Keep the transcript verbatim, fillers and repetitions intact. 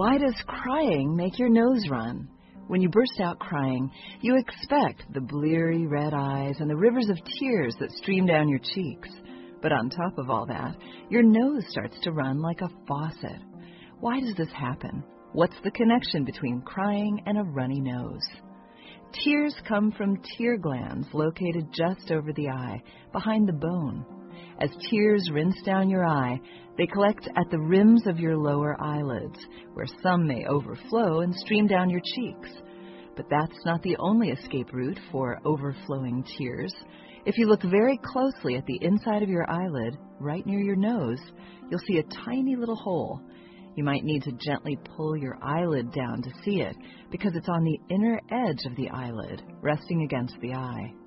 Why does crying make your nose run? When you burst out crying, you expect the bleary red eyes and the rivers of tears that stream down your cheeks. But on top of all that, your nose starts to run like a faucet. Why does this happen? What's the connection between crying and a runny nose? Tears come from tear glands located just over the eye, behind the bone. As tears rinse down your eye, they collect at the rims of your lower eyelids, where some may overflow and stream down your cheeks. But that's not the only escape route for overflowing tears. If you look very closely at the inside of your eyelid, right near your nose, you'll see a tiny little hole. You might need to gently pull your eyelid down to see it, because it's on the inner edge of the eyelid, resting against the eye.